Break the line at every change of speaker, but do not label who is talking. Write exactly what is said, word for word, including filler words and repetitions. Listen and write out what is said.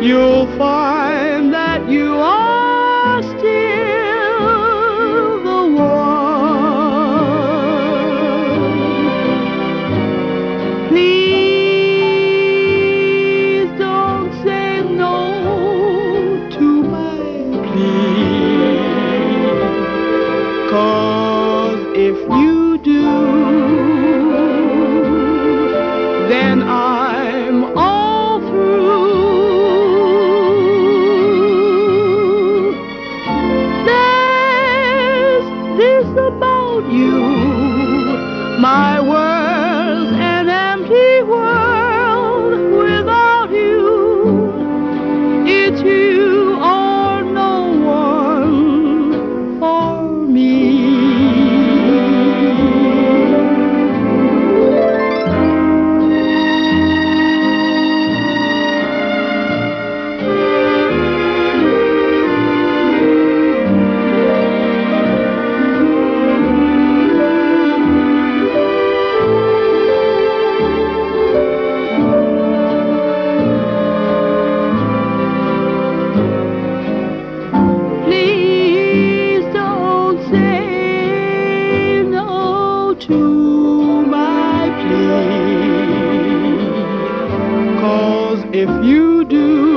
you'll find that you are still the one. Please don't say no to my plea, 'cause if you do, then I'm all through. There's this about you, my world's an empty world without you. It's you or no one for me. To my plea, 'cause if you do,